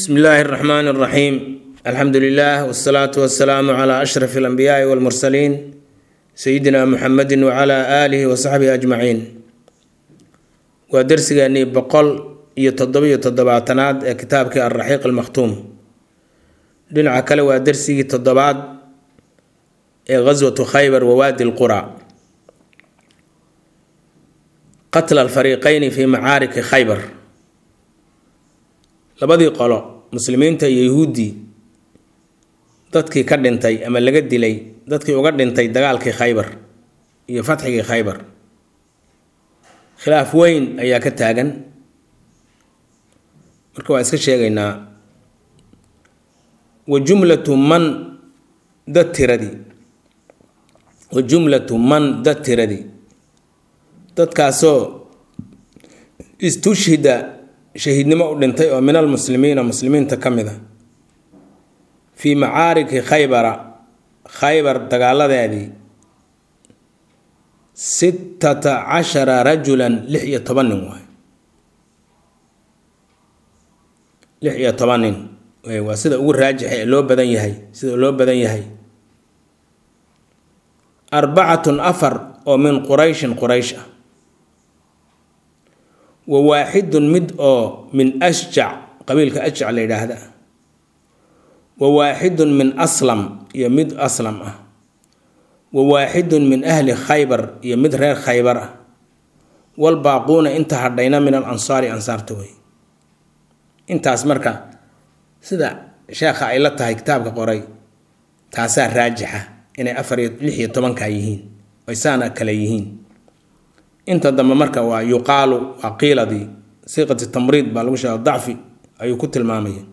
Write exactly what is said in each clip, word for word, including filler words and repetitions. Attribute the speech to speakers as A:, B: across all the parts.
A: بسم الله الرحمن الرحيم الحمد لله والصلاة والسلام على أشرف الأنبياء والمرسلين سيدنا محمد وعلى آله وصحبه أجمعين ودرسي بقول يتضبي تضبعتناد كتابك الرحيق المختوم دنع كلا ودرسي تضبعت غزوة خيبر ووادي القرى قتل الفريقين في معارك خيبر labadii qolo muslimiinta iyo yahuudi dadkii ka dhintay ama laga dilay dadkii uga dhintay dagaalkii Khaybar iyo fatxigii Khaybar khilaaf weyn ayaa ka taagan marka waan iska sheegaynaa wa jumlatu man datiradi wa jumlatu man datiradi dadkaasoo istushhida شهيدنما ودنتي او من المسلمين مسلمين تكمده في معارك خيبر خيبر دغالدادي ستة عشر رجلا لحية طبنن واي لحية طبنن waa sida ugu raajix ee loo badan yahay sida loo badan yahay arba'atun afar oo min quraish quraish وواحد مد أو من أشجع قبيل كأشجع اللي هذا وواحد من أسلم يمد أسلم وواحد من أهل خيبر يمد غير خيبر والباقون انت هردينا من الأنصار أنصار توي انت أسمرك سيدا شيخ عائلتها كتابك قري تاسع راجحة إن أفريد لحية طبعا كايهين ويسانا كليهين انت دم مركا ويقال وقيل دي صيغه التمريض بالوشة الضعف اي كنت الماميه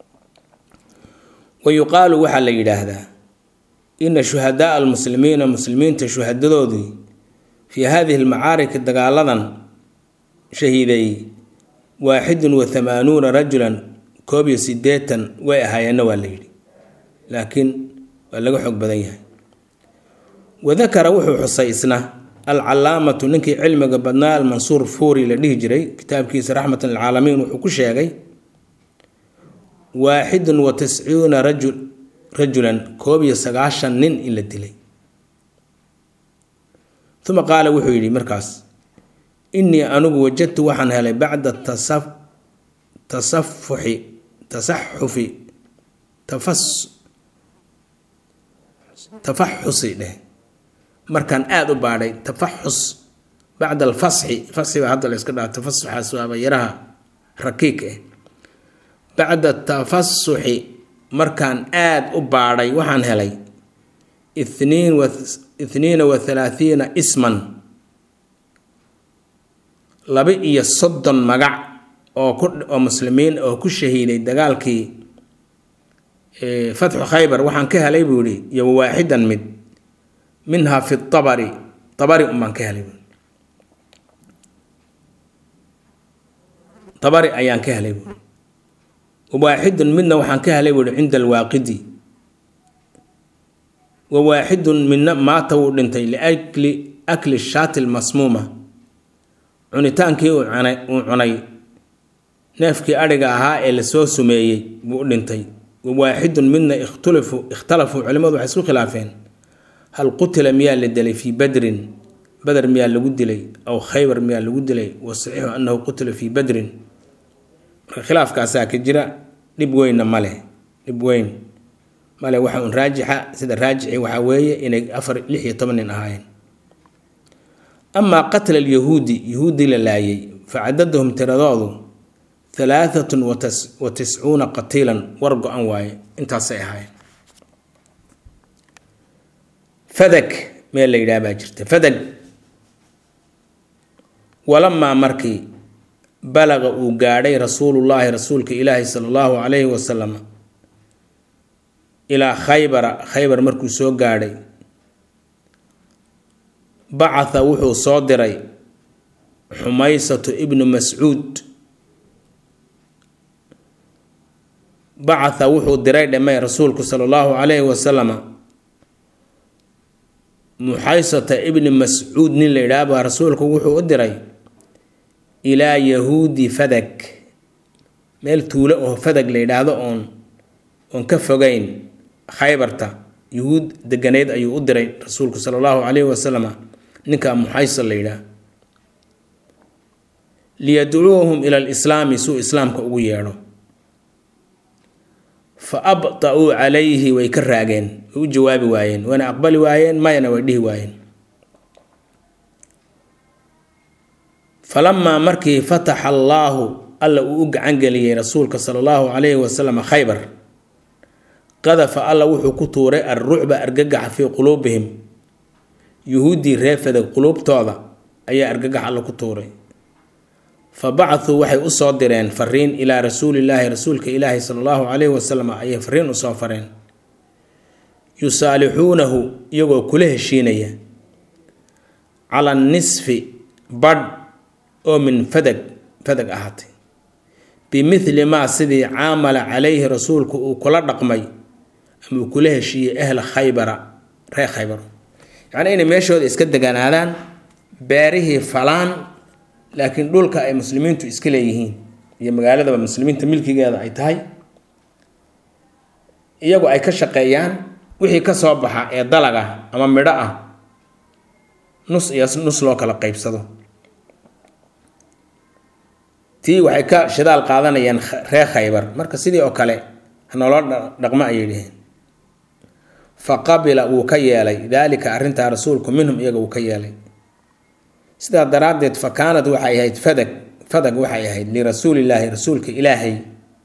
A: ويقال وحل يراهدا ان شهداء المسلمين مسلمين تشهددودي في هذه المعارك الدغالدن شهيدي واحد وثمانون رجلا كوبي سديتا وهاينا وليدي لكن لغا خوق بدن يحيى وذكر وحو حسيسنا العلامة نكي علم قبلنا المنصور فوري لديه جري كتاب كيس رحمة العالمين وحكو شاقي واحد وتسعون رجل رجلا كوبي سقاشا نين إلا الدلي ثم قال وحيلي مركز إني أنوب وجدت وحن هلي بعد التصف تصفح تصحف تفس تفحصي له markan aad u baaday tafaxus bacda alfasxi fasxiga hadda la iska dhaaf tafassuxaas waa yaraha rakiik eh bacda tafassuxi markan aad u baaday waxaan helay اثنين وثلاثين isman laba iyo soddon magac oo ku oo muslimiin oo ku shahiiday dagaalkii ee fatxu khaybar waxaan ka helay buuri iyo waaxidan mid منها في الطبري طبري أمان كهلي طبري أيان كهلي وواحد منا وحن كهلي عند الواقدي وواحد منا مات ودنتي لأكل أكل الشاة المسمومة عنيتان كي وعني وعني نافكي أرجعها إلى سو سمية ودنتي وواحد منا اختلفوا اختلفوا علماء وحسوا خلافين هل قتل ميال للدلي في بدر بدر ميال لقدلي أو خيبر ميال لقدلي والصحيح أنه قتل في بدر خلاف كاساك جرا لبوين ماله لبوين ماله وحا راجحة سيد الراجحي وحاوية إن أفر لحية طمن نهاين أما قتل اليهودي يهودي للاي فعددهم ترضاضو ثلاثة وتس وتسعون قتيلا ورقوا أنواي انت صحيحين فدك ما اللي يدابا باجرته فدك ولما مركي بلغ وقاري رسول الله رسولك إلهي صلى الله عليه وسلم إلى خيبر خيبر مركو سو قاري بعث وحو صادري حميصة ابن مسعود بعث وحو دري لما رسولك صلى الله عليه وسلم محيصة ابن مسعود نيل إرابة رسولك وحو أدري إلى يهود فدك meel tuulo oo fadag la yidhaahdo oon oon ka fogayn khaybarta yuhuud deganeed ayuu u diray rasuulku sala allahu calayhi wasalam ninka muxaysal la yidhaah liyadcuuhum ila alislaami suu islaamka ugu yeedho fa abta'uu calayhi way ka raageen way u jawaabi waayeen wayna aqbali waayeen mayana way dhihi waayeen falamaa markii fataxa allaahu alla uu u gacan geliyey rasuulka sala allahu calayhi wasalam khaybar qadafa alla wuxuu ku tuuray arrucba argagaxa fii quluubihim yuhuuddii reer fadag quluubtooda ayaa argagax alla ku tuuray fa bacaduu waxay u soo direen fariin ilaa rasuulillaahi rasuulka ilaahi sala allahu calayhi wasalam ayay fariin usoo fareen yusaalixuunahu iyagoo kula heshiinaya cala nisfi badh oo min fadag fadag ahaatay bimithli maa sidii caamala calayhi rasuulku uu kula dhaqmay ama uu kula heshiiyey ahla khaybara reer khaybar yacni inay meeshooda iska deganaadaan beerihii falaan laakiin dhulka ay muslimiintu iska leeyihiin iyo magaaladaba muslimiinta milkigeeda ay tahay iyagu ay ka shaqeeyaan wixii ka soo baxa ee dalag ah ama midho ah nus iyo nus loo kala qaybsado tii waxay ka shidaal qaadanayaan reer khaybar marka sidii oo kale hanolo dhaqmo ayay dhiheen fa qabila wuu ka yeelay daalika arrintaa rasuulku minhum iyaga uu ka yeelay sidaa daraaddeed fa kaanad waxay ahayd fadag fadag waxay ahayd lirasuulillaahi rasuulka ilaahay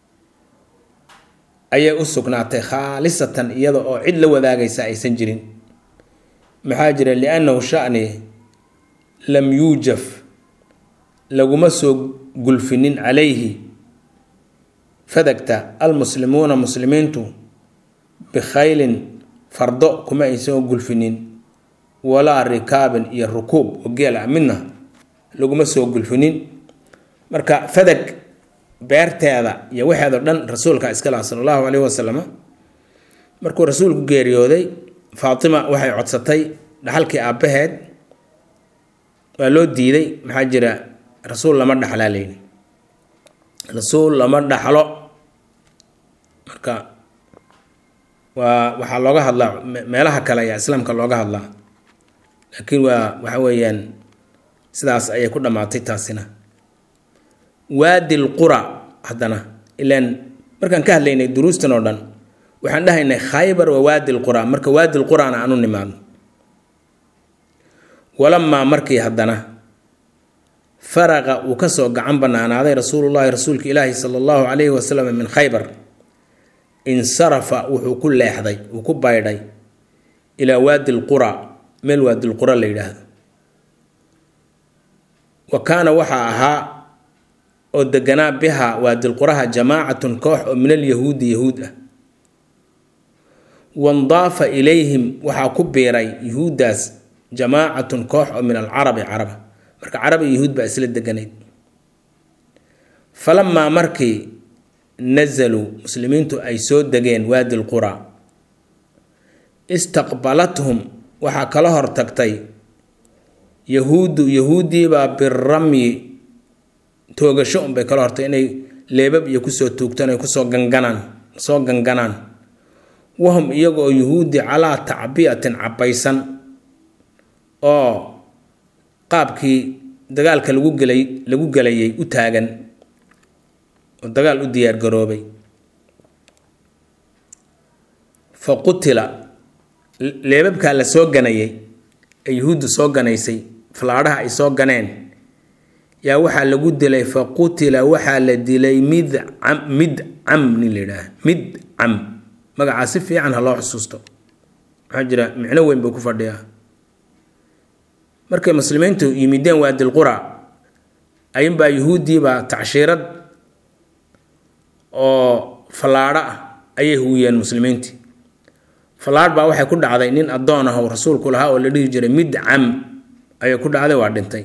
A: ayay u sugnaatay khaalisatan iyada oo cid la wadaagaysa aysan jirin maxaa jira liannahu sha'ni lam yuujaf laguma soo gulfinin calayhi fadagta almuslimuuna muslimiintu bikhaylin fardo kuma ay soo gulfinin walaa rikaabin iyo rukuub oo geel ah midna laguma soo gulfinin marka fadag beerteeda iyo waxeedoo dhan rasuulka iska laha sala allahu calayhi wasalam markuu rasuulku geeriyooday faatima waxay codsatay dhaxalkii aabbaheed waa loo diiday maxaa jira rasuul lama dhaxlaa layidhi rasuul lama dhaxlo marka waa waxaa looga hadlaa meelaha kale ayaa islaamka looga hadlaa laakiin waa waxa weeyaan sidaas ayay ku dhammaatay taasina waadi lqura haddana ilaan markaan ka hadlaynay duruustan oo dhan waxaan dhahaynay khaybar waa waadi lqura marka waadi lqurana aanu nimaadno walamaa markii haddana faraqa uu kasoo gacan banaanaaday rasuulullaahi rasuulka ilaahi sala allahu calayhi wasalam min khaybar insarafa wuxuu ku leexday uu ku baydhay ilaa waadi lqura meel waadi lqura la yidhaahdo wa kaana waxaa ahaa oo deganaa biha waadilquraha jamaacatun koox oo min alyahuudi yahuud ah wandaafa ilayhim waxaa ku biiray yahuuddaas jamaacatun koox oo min alcarabi caraba marka carab iyo yahuud baa isla deganayd falamaa markii nazaluu muslimiintu ay soo degeen waadi lqura istaqbalathum waxaa kala hortagtay yahuuddu yahuuddiibaa biramyi toogasho unbay kala hortay inay leebab iyo kusoo tuugtaan ay kusoo ganganaan soo ganganaan wahum iyaga oo yahuudi calaa tacbiyatin cabaysan oo qaabkii dagaalka lagu gelay lagu gelayay u taagan oo dagaal u diyaar garoobay fa qutila leebabkaa la soo ganayay ee yahuuddu soo ganaysay falaadhaha ay soo ganeen yaa waxaa lagu dilay fa qutila waxaa la dilay midcam midcam nin la yidhaah midcam magacaa si fiican ha loo xusuusto maxaa jira micno weyn buu ku fadhiyaa markay muslimiintu yimideen waadilqura ayinbaa yahuuddiibaa tacshiirad oo fallaadho ah ayay huwiyeen muslimiintii fallaadh baa waxay ku dhacday nin addoon ah oo rasuulku lahaa oo la dhihi jiray midcam ayay ku dhacday waa dhintay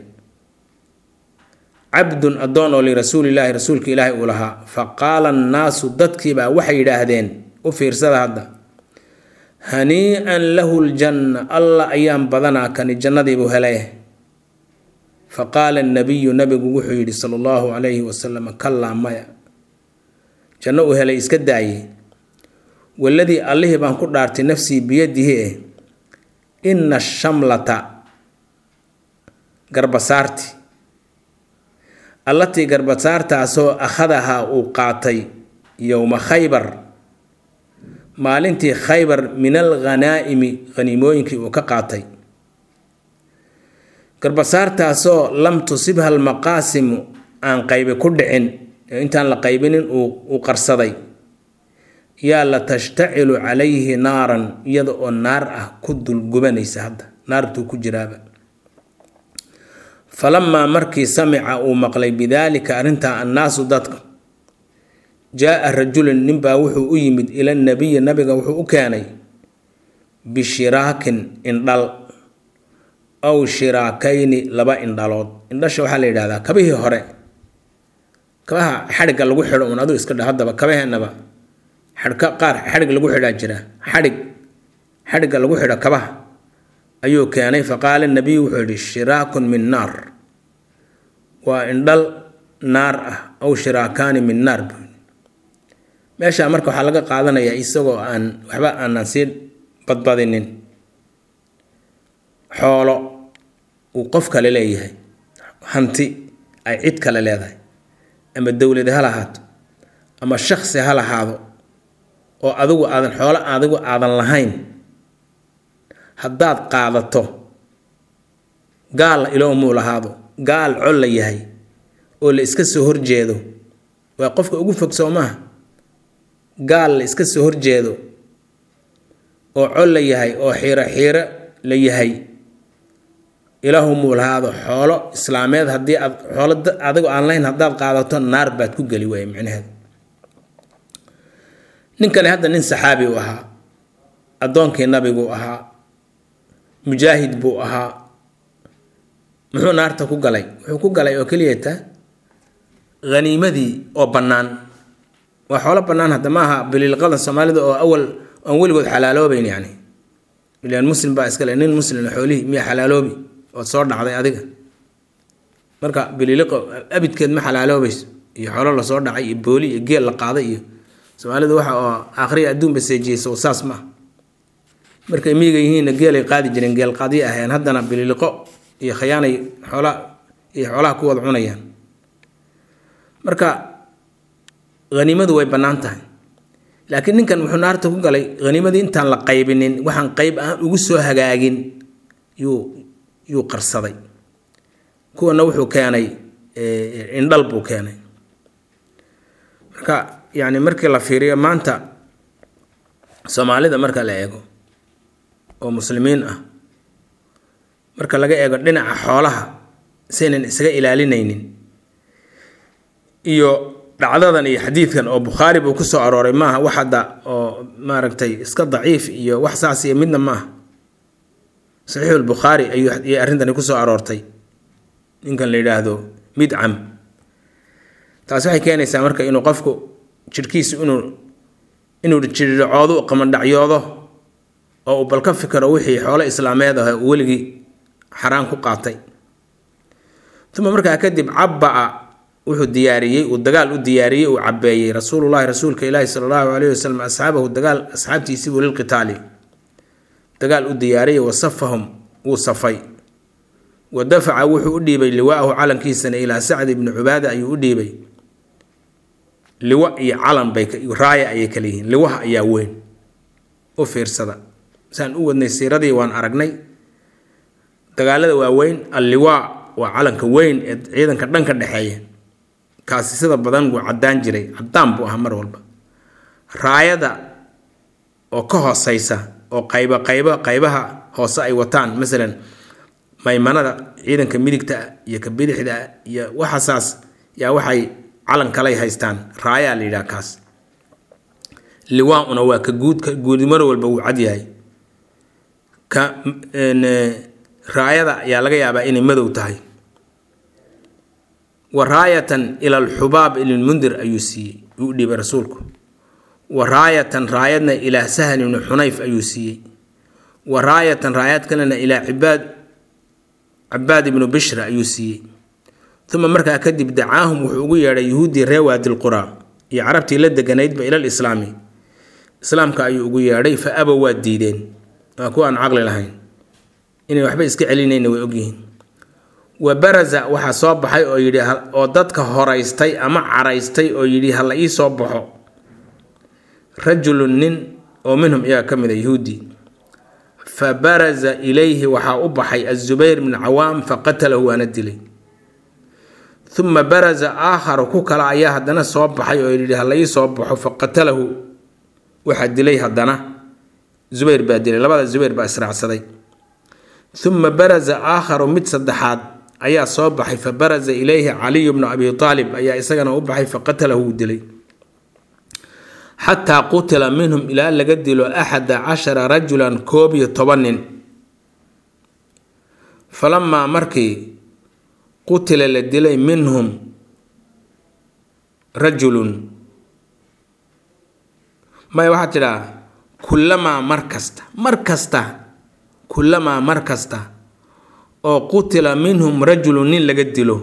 A: cabdun addoon oo lirasuulillaahi rasuulka ilaahi uu lahaa fa qaala annaasu dadkiibaa waxay yidhaahdeen u fiirsada hadda hanii-an lahu ljanna allah ayaan badanaa kani jannadiibuu helay fa qaala annabiyu nabigu wuxuu yidhi sala allahu calayhi wasalam kallaa maya janno uu helay iska daayay waladii allihii baan ku dhaartay nafsii biyadihi eh inna shamlata garbasaarti allatii garbasaartaasoo akhadahaa uu qaatay yowma khaybar maalintii khaybar min alghanaa'imi haniimooyinkii uu ka qaatay garbasaartaasoo lam tusibha almaqaasimu aan qaybe ku dhicin intaan la qaybinin uu qarsaday yaa la tashtacilu calayhi naaran iyada oo naar ah ku dulgubanaysa hadda naartuu ku jiraaba falamaa markii samica uu maqlay bidaalika arrintaa annaasu dadka jaa-a rajulun ninbaa wuxuu u yimid ila nabiyi nabiga wuxuu u keenay bishiraakin indhal aw shiraakayni laba indhalood indhasha waxaa la yidhahdaa kabihii hore kabaha xadhigga lagu xidho un aduu iska dha haddaba kabaheennaba xadhka qaar xadhig lagu xidhaa jira xadhig xadhigga lagu xidho kabaha ayuu keenay faqaala nabiyu wuxuu yidhi shiraakun min naar waa indhal naar ah aw shiraakaani min naar buu meeshaa marka waxaa laga qaadanayaa isagoo aan waxba aanan sii badbadinin xoolo uu qof kale leeyahay hanti ay cid kale leedahay ama dowlad ha lahaato ama shakhsi ha lahaado oo adigu aadan xoolo adigu aadan lahayn haddaad qaadato gaal iloomuu lahaado gaal col la yahay oo la iska soo horjeedo waa qofka ugu fog soo maaha gaal la iska soo horjeedo oo col la yahay oo xiiro xiiro la yahay ilaahumuu lahaado xoolo islaameed haddii aad xoolo adigu aan lahayn haddaad qaadato naar baad ku geli waaya micnaheedu ninkani hadda nin saxaabi u ahaa addoonkii nabiguu ahaa mujaahid buu ahaa muxuu naarta ku galay wuxuu ku galay oo keliyata haniimadii oo bannaan waa xoolo bannaan hadda ma aha biliilqadan soomaalida oo awal aan weligood xalaaloobayn yacni ilaan muslim baa iskale nin muslimna xoolihii miya xalaaloobi ood soo dhacday adiga marka biliiliqo abidkeed ma xalaaloobayso iyo xoolo lasoo dhacay iyo booli iyo geel la qaaday iyo soomaalidu waxa oo aakhriya adduunba seejiyeysa oo saas ma markay miyiga yihiinna geelay qaadi jireen geel qaadiye ahayeen haddana biliiliqo iyo khayaanay xoola iyo xoolaha ku wada cunayaan marka haniimadu way bannaan tahay laakiin ninkan wuxuu naarta ku galay haniimadii intaan la qaybinin waxaan qayb ahaan ugu soo hagaagin yuu yuu qarsaday kuwana wuxuu keenay indhal buu keenay marka yacni markii la fiiriyo maanta soomaalida marka la eego oo muslimiin ah marka laga eego dhinaca xoolaha saynan isaga ilaalinaynin iyo dhacdadan iyo xadiidkan oo bukhaari buu ku soo arooray maaha wax hadda oo maaragtay iska daciif iyo wax saas iyo midna maaha saxiixulbukhaari ayuu iyo arrintani ku soo aroortay ninkan la yidhaahdo midcam taasi waxay keenaysaa marka inuu qofku jidhkiisu inuu inuu jirdhacoodo qamandhacyoodo oo uu bal ka fikiro wixii xoolo islaameed ah uu weligii xaraan ku qaatay uma markaa kadib cabba'a wuxuu diyaariyey uu dagaal u diyaariyey uu cabeeyey rasuulullaahi rasuulka ilaahi sala allahu calayhi wasalam asxaabahu dagaal asxaabtiisii buu lilqitaali dagaal u diyaariyey wasafahum wuu safay wa dafaca wuxuu u dhiibay liwaahu calankiisana ilaa sacd ibni cubaada ayuu u dhiibay liwa iyo calan bay raaya ayay kala yihiin liwaha ayaa weyn u fiirsada saan u wadnay siiradii waan aragnay dagaalada waa weyn alliwaa waa calanka weyn ee ciidanka dhanka dhexeeya kaasi sida badan wuu caddaan jiray caddaan buu ahaa mar walba raayada oo ka hooseysa oo qayba qayba qaybaha hoose ay wataan masalan maymanada ciidanka midigta iyo ka bidixda iyo waxasaas yaa waxay calan kalay haystaan raayaa la yidhaha kaas liwaa-una waa ka guud ka guudi mar walba wuu cad yahay ka raayada ayaa laga yaabaa inay madow tahay wa raayatan ila alxubaab ilmundir ayuu siiyey uu dhiibay rasuulku wa raayatan raayadna ilaa sahal ibni xunayf ayuu siiyey wa raayatan raayad kalena ilaa cibaad cabaad ibnu bishra ayuu siiyey uma markaa kadib dacaahum wuxuu ugu yeedhay yuhuuddii ree waadilquraa iyo carabtii la deganaydba ila alislaami islaamka ayuu ugu yeedhay fa abow waa diideen waa kuwa aan caqli lahayn inay waxba iska celinayna way ogyihiin wa baraza waxaa soo baxay oo yidhi oo dadka horaystay ama caraystay oo yidhi ha la ii soo baxo rajulun nin oo minhum iyaga ka mid a yahuudi fa baraza ilayhi waxaa u baxay azubayr bn cawaam faqatalahu waana dilay uma baraza aakharu ku kale ayaa haddana soo baxay oo yidhi ha la ii soo baxo faqatalahu waxaa dilay haddana zubayr baa dilay labada zubayr baa israacsaday uma baraza aakharu mid saddexaad ayaa soo baxay fa baraza ilayhi caliyu bnu abi aalib ayaa isagana u baxay faqatalahu wuu dilay xataa qutila minhum ilaa laga dilo axada cashara rajulan koob iyo toban nin falamaa markii qutila la dilay minhum rajulun maya waxaad tidhaa kullamaa mar kasta mar kasta kullamaa mar kasta oo qutila minhum rajulun nin laga dilo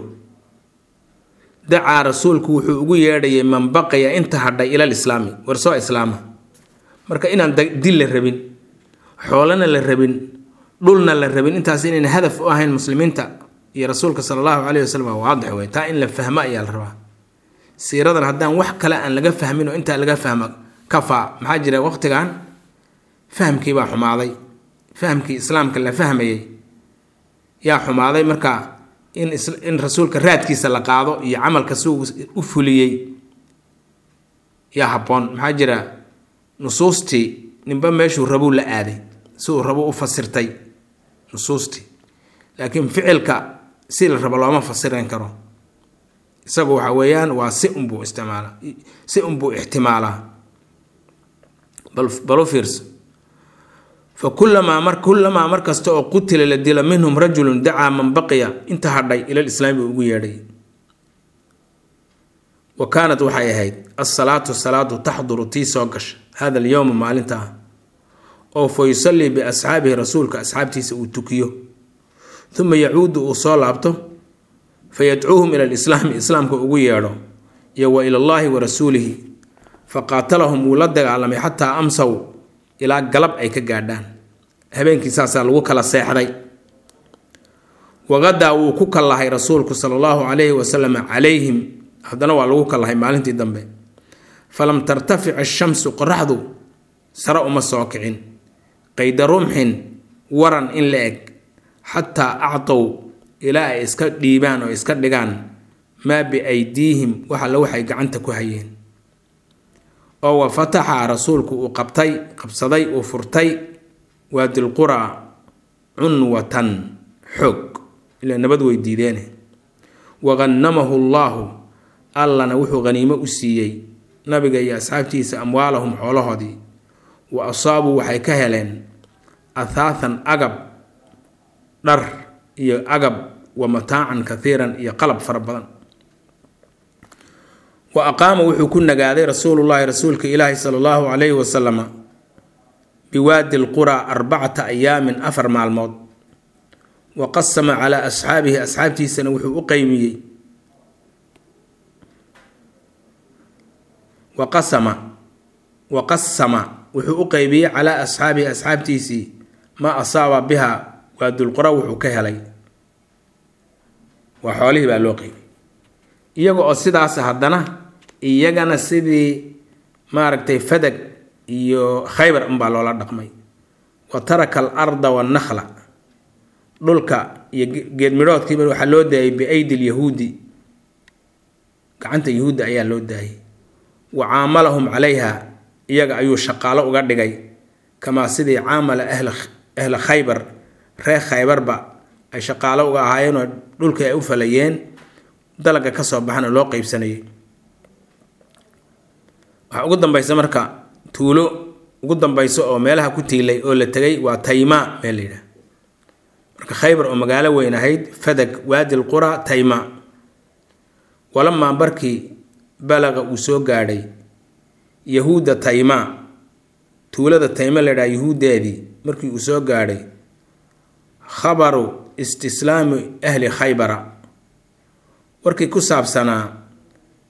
A: dacaa rasuulku wuxuu ugu yeedhayay man baqaya inta hadhay ila lislaami war soo islaama marka inaan dil la rabin xoolana la rabin dhulna la rabin intaas inayna hadaf u ahayn muslimiinta iyo rasuulka sala allahu calayhi wasalam waa waadix wey taa in la fahmo ayaa la rabaa siiradan haddaan wax kale aan laga fahmin oo intaa laga fahmo kafaa maxaa jira waqtigan fahamkii baa xumaaday fahamkii islaamka la fahmayay yaa xumaaday marka in in rasuulka raadkiisa la qaado iyo camalka suu u fuliyey yaa habboon maxaa jira nusuustii ninba meeshuu rabuu la aaday suu rabuu u fasirtay nusuustii laakiin ficilka si la rabo looma fasiran karo isagu waxa weeyaan waa si unbuu isticmaalaa si unbuu ixtimaalaa bal balu fiirso فكلما مر كلما مر كستا oo qutila la dila minhum rajulun daca man baqiya inta hadhay ila islaam ugu yeedhay وكانت waxay ahayd as-salatu salatu tahduru ti soo gash hada al-yawm maalinta oo faysalli bi ashabihi rasuulka asxaabtiisa uu tukiyo thumma yacuudu uu soo laabto fayadcuuhum ila al-islam islaamka ugu yeedho iyo wa ila allahi wa rasuulihi faqatalahum wala dagaalamay hatta amsaw ilaa galab ay ka gaadhaan habeenkii saasaa lagu kala seexday waqadaa wuu ku kallahay rasuulku sala allahu calayhi wasalam calayhim haddana waa lagu kallahay maalintii dambe falam tartafic ashamsu qoraxdu sare uma soo kicin qayda rumxin waran in la eg xataa actow ilaa ay iska dhiibaan oo iska dhigaan maa biaydiihim waxa la waxay gacanta ku hayeen oo wa fataxa rasuulku uu qabtay qabsaday uu furtay waadil qura cunwatan xog ila nabad weydiideen wagannamahu allahu allana wuxuu ganiimo u siiyey nabiga iyo asxaabtiisa amwaalahum xoolahoodii wa asaabu waxay ka heleen athaathan agab dhar iyo agab wa mataacan kathiiran iyo qalab fara badan وأقام وحكون نجادي رسول الله رسولك إلهي صلى الله عليه وسلم بوادي القرى أربعة أيام أفر مع الموت وقسم على أصحابه أصحابته سنوح أقيمي وقسم وقسم وحو أقيمي على أصحابه أصحابته ما أصاب بها وادي القرى وحو كهلي وحوله بألوقي iyagoo oo sidaas haddana iyagana sidii maaragtay fadag iyo khaybar unbaa loola dhaqmay wa taraka al-arda wan-nakhla dhulka iyo geed midhoodkiiba waxaa loo daayay biaydi al-yahuudi gacanta yahuudda ayaa loo daayay wa caamalahum calayha iyaga ayuu shaqaalo uga dhigay kamaa sidii caamala ahla ahla khaybar reer khaybarba ay shaqaalo uga ahaayeenoo dhulkii ay u falayeen dalaga ka soo baxana loo qaybsanayay waxa ugu dambaysa marka tuulo ugu dambayso oo meelaha ku tiilay oo la tagay waa tayma meel leeyahay marka khaybar oo magaalo weyn ahayd fadag waadi alqura tayma walama barkii balaga uu soo gaadhay yahuuda tayma tuulada tayma leeyahay yahuudeedii markii uu soo gaadhay khabaru istislaamu ahli khaybara warkii ku saabsanaa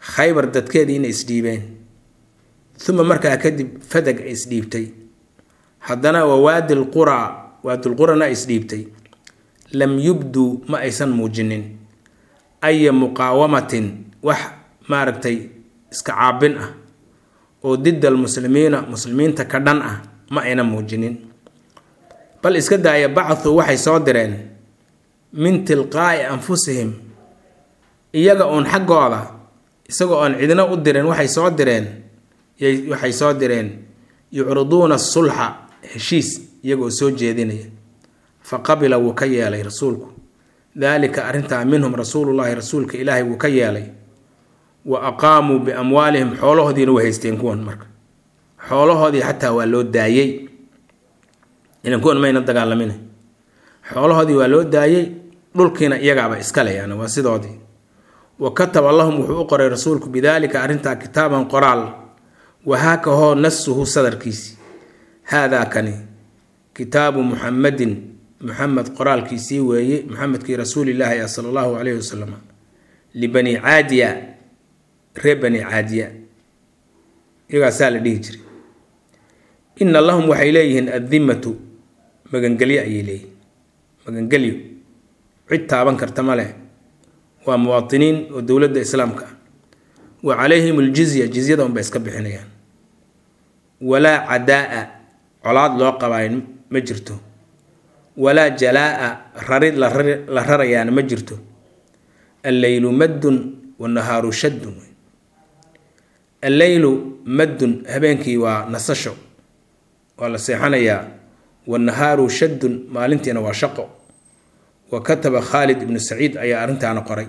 A: khaybar dadkeedii inay isdhiibeen uma markaa kadib fadag ay isdhiibtay haddana waa waadi lquraa waadilqurana ay isdhiibtay lam yubduu ma aysan muujinin aya muqaawamatin wax maaragtay iska caabin ah oo didda almuslimiina muslimiinta ka dhan ah ma ayna muujinin bal iska daaya bacthuu waxay soo direen min tilqaa'i anfusihim iyaga oon xaggooda isagoo oon cidina u dirin waxay soo direen waxay soo direen yucriduuna sulxa heshiis iyagoo soo jeedinaya faqabila wuu ka yeelay rasuulku daalika arrintaa minhum rasuulullaahi rasuulka ilaahay wuu ka yeelay wa aqaamuu biamwaalihim xoolahoodiina way haysteen kuwan marka xoolahoodii xataa waa loo daayey inan kuwan mayna dagaalamin xoolahoodii waa loo daayey dhulkiina iyagaaba iskale yani waa sidoodii wa kataba lahum wuxuu u qoray rasuulku bidaalika arrintaa kitaaban qoraal wahaakahoo nasuhu sadarkiisii haadaa kani kitaabu muxamadin muxamed qoraalkiisii weeye muxamedkii rasuulilaahi ah sala allahu calayhi wasalam libani caadiya reer bani caadiya iyagaasaa la dhihi jiray ina lahum waxay leeyihiin addimatu magangelyo ayay leeyihin magangelyo cid taaban karta ma leh waa muwaatiniin oo dowladda islaamka ah wa calayhim aljizya jizyada unbay iska bixinayaan walaa cadaa-a colaad loo qabaayo ma jirto walaa jalaa-a rarid la rarayaana ma jirto alleylu maddun wanahaaru shaddun alleylu maddun habeenkii waa nasasho waa la seexanayaa wanahaaru shaddun maalintiina waa shaqo wa kataba khaalid ibnu saciid ayaa arrintaana qoray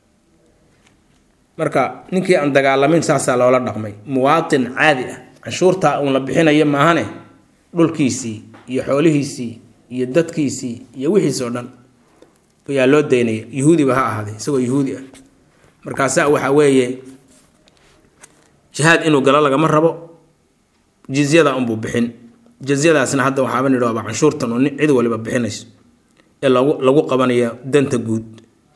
A: marka ninkii aan dagaalamin saasaa loola dhaqmay muwaatin caadi ah canshuurtaa uun la bixinayo maahane dhulkiisii iyo xoolihiisii iyo dadkiisii iyo wixiis oo dhan ayaa loo daynaya yuhuudiba ha ahaaday isagoo yuhuudi ah markaasaa waxaa weeye jihaad inuu galo lagama rabo jizyada unbuu bixin jizyadaasna hadda waxaaba nidhaaba canshuurtan oo cid waliba bixinayso ee lagu lagu qabanayo danta guud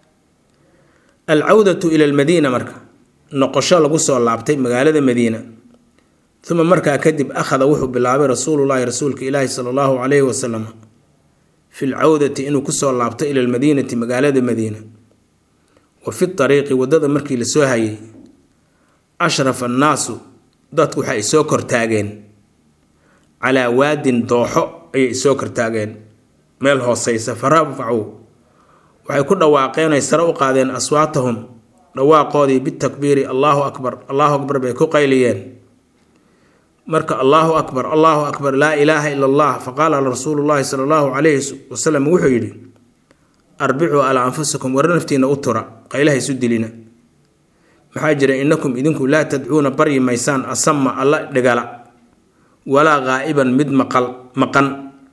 A: alcawdatu ila almadiina marka noqosho lagu soo laabtay magaalada madiina uma markaa kadib akhada wuxuu bilaabay rasuulullaahi rasuulka ilaahi sala allahu calayhi wasalam fi lcawdati inuu kusoo laabto ila almadiinati magaalada madiina wa fi ariiqi waddada markii la soo hayay ashrafa annaasu dadku waxay isoo kortaageen calaa waadin dooxo ayay isoo kortaageen meel hooseysa farafacuu waxay ku dhawaaqeen ay sare u qaadeen aswaatahum dhawaaqoodii bitakbiiri allaahu akbar allaahu akbar bay ku qayliyeen marka allaahu akbar allaahu akbar laa ilaaha ila allah faqaala rasuulullaahi sala allahu calayhi wasalam wuxuu yidhi arbicuu calaa anfusikum war naftiina u tura qaylaha isu dilina maxaa jira innakum idinku laa tadcuuna baryi maysaan asama alla dhigala walaa qaa'iban mid maqal maqan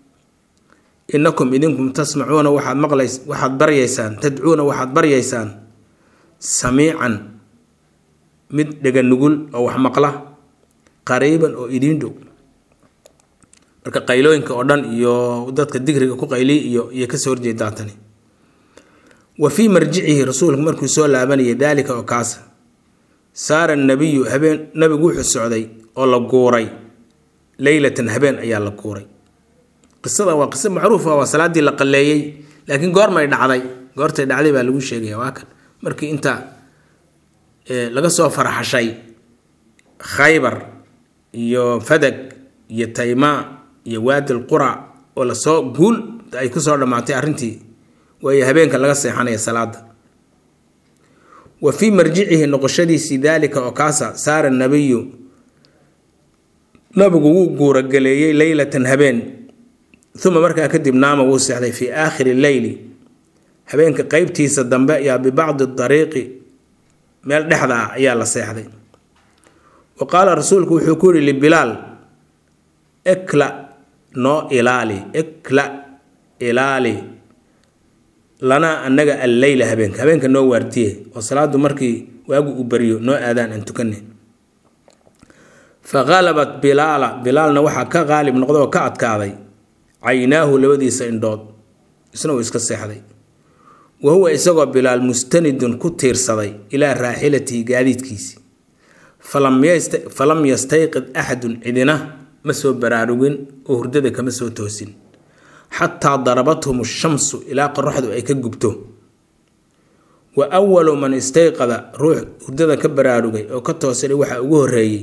A: innakum idinkum tasmacuuna waxaad maqlays waxaad baryaysaan tadcuuna waxaad baryaysaan samiican mid dhega nugul oo wax maqla qariiban oo idiin dhow marka qaylooyinka oo dhan iyo dadka digriga ku qayliy iyo iyo kasoo horjeedaa tani wa fii marjicihi rasuulku markuu soo laabanayay daalika oo kaasa saara nabiyu habeen nabigu wuxuu socday oo la guuray leylatan habeen ayaa la guuray qisada waa qiso macruuf ah waa salaadii la qaleeyay laakiin goormay dhacday goortay dhacday baa lagu sheegaya waa kan markii inta ee laga soo faraxashay khaybar iyo fadag iyo tayma iyo waadi alqura oo la soo guul ay ku soo dhamaatay arrintii way habeenka laga seexanaya salaada wa fi marjicihi noqoshadiisii daalika oo kaasa saara nabiyu nabigu wuu guura galeeyay leylatan habeen uma markaa kadib naama wuu seexday fii aakhiri leyli habeenka qeybtiisa dambe ayaa bibacdi dariiqi meel dhexda ah ayaa la seexday wa qaala rasuulku wuxuu ku yidhi libilaal ikla noo ilaali ikla ilaali lanaa annaga alleyla habeenka habeenka noo waardiye oo salaadu markii waagu u baryo noo aadaan aan tukanay fa qalabat bilaala bilaalna waxaa ka qaalib noqday oo ka adkaaday caynaahu labadiisa indhood isna uu iska seexday wahuwa isagoo bilaal mustanidun ku tiirsaday ilaa raaxilatihi gaadiidkiisii falam yastayqid axadun cidina ma soo baraarugin oo hurdada kama soo toosin xataa darabathum ashamsu ilaa qoraxdu ay ka gubto wa awalu man istayqada ruux hurdada ka baraarugay oo ka toosanay waxaa ugu horeeyey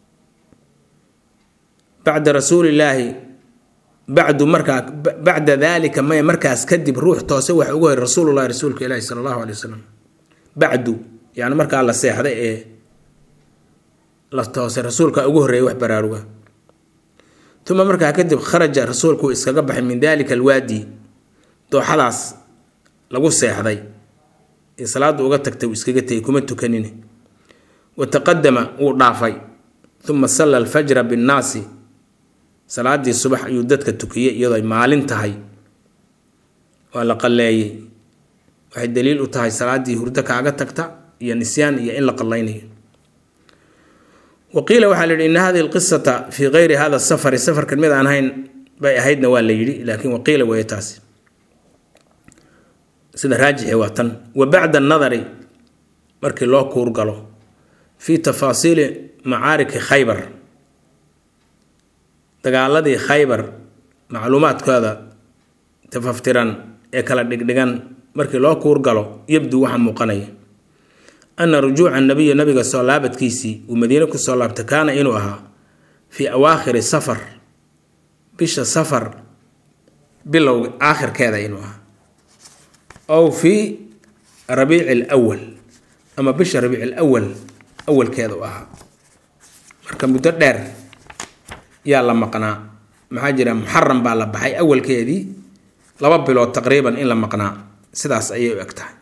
A: bacda rasuulillaahi bacdu markaa bacda daalika maya markaas kadib ruux toose waxa ugu horeeyey rasuulullahi rasuulka ilaahi sala allahu calay wasalam bacdu yani markaa la seexday ee la toosay rasuulka ugu horeeyey wax baraaruga uma markaa kadib kharaja rasuulku iskaga baxay min daalika alwaadi dooxadaas lagu seexday ee salaada uga tagtay uu iskaga tagay kuma tukanine wa taqaddama uu dhaafay uma salla alfajra binnaasi salaadii subax ayuu dadka tukiyey iyadoo ay maalin tahay waa la qalleeyey waxay daliil u tahay salaadii hurdo kaaga tagta iyo nisyaan iyo in la qallaynayo وقيل waxaa la yidhi in hadihi alqisata fii gayri hada safari safarkan mid aan ahayn bay ahaydna waa la yidhi laakiin waqiila weeye taasi sida raajixi waa tan wa bacda annadari markii loo kuurgalo fii tafaasiili macaariki khaybar dagaaladii khaybar macluumaadkooda tafaftiran ee kala dhigdhigan markii loo kuurgalo yabdu waxaa muuqanaya ana rujuuca nabiyi nabiga soo laabadkiisii uu madiine kusoo laabtay kaana inuu ahaa fii awaakhiri safar bisha safar bilowga aakhirkeeda inuu ahaa ow fii rabiici alawal ama bisha rabiici alawal awalkeeda u ahaa marka muddo dheer yaa la maqnaa maxaa jira muxaram baa la baxay awalkeedii laba bilood taqriiban in la maqnaa sidaas ayay u eg tahay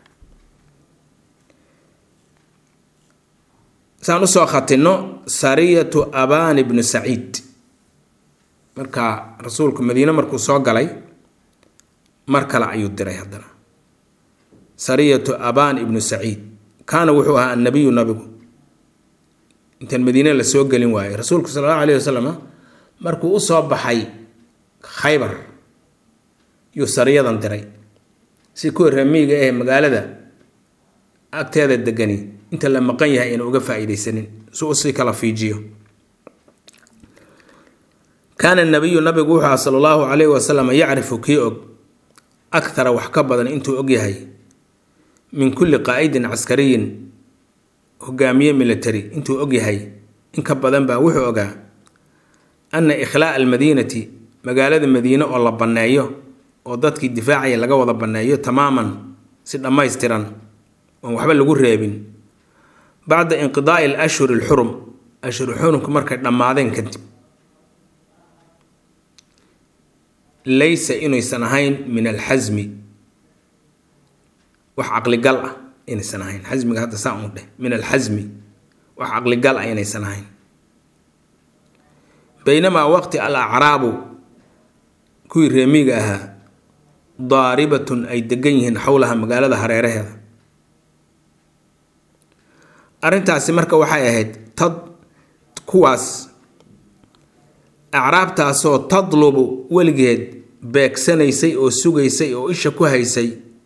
A: saan usoo khatino sariyatu abaan ibnu saciid marka rasuulku madiine markuu soo galay mar kale ayuu diray haddana sariyatu abaan ibnu saciid kaana wuxuu ahaa annabiyu nabigu intaan madiine la soo gelin waayey rasuulku sala allahu alayhi wasalam markuu usoo baxay khaybar yuu sariyadan diray si kuwa ramiiga ee magaalada agteeda degani inta la maqan yahay inuu uga faa'iideysanin si uu si kala fiijiyo kaana nabiyu nabigu wuxuu sala allahu calayhi wasalam yacrifu kii og akthara wax ka badan intuu og yahay min kulli qaa'idin caskariyin hogaamiye military intuu og yahay in ka badan baa wuxuu ogaa ana ikhlaa'a almadiinati magaalada madiine oo la banneeyo oo dadkii difaacaya laga wada banneeyo tamaaman si dhammaystiran oon waxba lagu reebin bacda inqidaa'i alashhuri alxurum ashhuru xurumka markay dhammaadeen kadib laysa inaysan ahayn min alxasmi wax caqligal ah inaysan ahayn xasmiga hadda saa uu dheh min alxasmi wax caqligal ah inaysan ahayn baynamaa waqti al acraabu kuwii reemiga ahaa daaribatun ay degan yihiin xowlaha magaalada hareeraheeda arrintaasi marka waxay ahayd tad kuwaas acraabtaasoo tadlubu weligeed beegsanaysay oo sugaysay oo isha ku haysay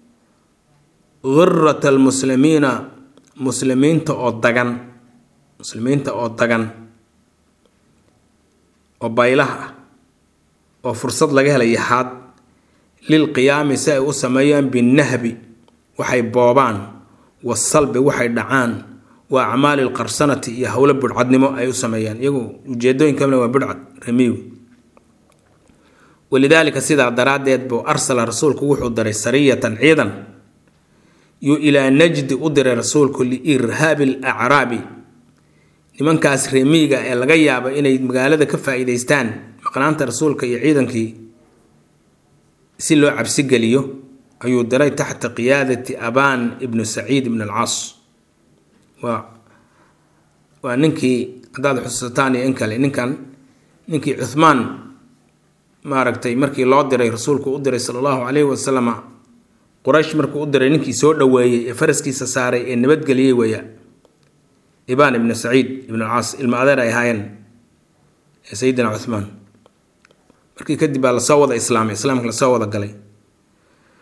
A: girata almuslimiina muslimiinta oo dagan muslimiinta oo dagan oo baylaha ah oo fursad laga helay xaad lilqiyaami si ay u sameeyaan binnahbi waxay boobaan wasalbi waxay dhacaan waa acmaali alqarsanati iyo howlo budhcadnimo ay u sameeyaan iyagu ujeedooyin kamida waa budhcad ramiwi walidaalika sidaa daraaddeed buu arsala rasuulku wuxuu diray sariyatan ciidan yuu ilaa najdi u diray rasuulku liirhaabi alacraabi nimankaas remiiga ee laga yaabo inay magaalada ka faa'iidaystaan maqnaanta rasuulka iyo ciidankii si loo cabsi geliyo ayuu diray taxta qiyaadati abaan ibnu saciid ibn alcaas waa waa ninkii haddaad xusataan iyo in kale ninkan ninkii cuthmaan maaragtay markii loo diray rasuulku u diray sala allahu calayhi wasalama quraysh markuu u diray ninkii soo dhoweeyey ee faraskiisa saaray ee nabadgeliyey weeya ibaan ibnu saciid ibn alcaas ilma adeer ay ahaayeen ee sayidina cuthmaan markii kadib baa lasoo wada islaamay islaamka lasoo wada galay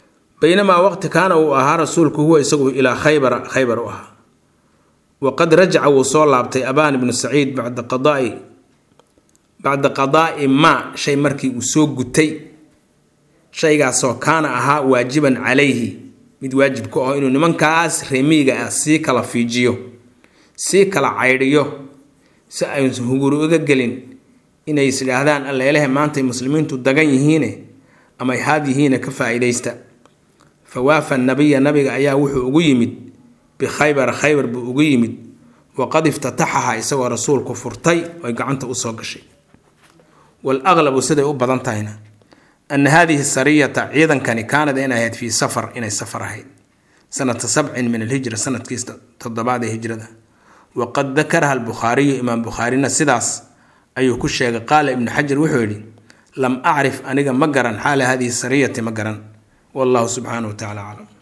A: baynamaa waqti kaana uu ahaa rasuulku huwa isagu ilaa khaybara khaybar u ahaa waqad rajaca wuu soo laabtay abaan ibnu saciid bacda qadaa'i bacda qadaa'i maa shay markii uu soo gutay shaygaasoo kaana ahaa waajiban calayhi mid waajib ku ah inuu nimankaas reemiga ah sii kala fiijiyo sii kala caydhiyo si ay hunguri uga gelin inay is yidhaahdaan alla ilaah maantay muslimiintu dagan yihiine ama ay haad yihiine ka faa'iidaysta fawaafa nabiya nabiga ayaa wuxuu ugu yimid bikhaybar khaybar buu ugu yimid waqad iftataxaha isagoo rasuulku furtay oo gacanta u soo gashay wal aghlabu siday u badan tahayna أن هذه السرية عيدا كان كانت إنها في سفر إنها سفر هيد سنة سبع من الهجرة سنة كيس تضبعد هجرة وقد ذكرها البخاري إمام بخارينا سداس أي كشة قال ابن حجر وحولي لم أعرف أنك مقرا حال هذه السرية مقرا والله سبحانه وتعالى أعلم.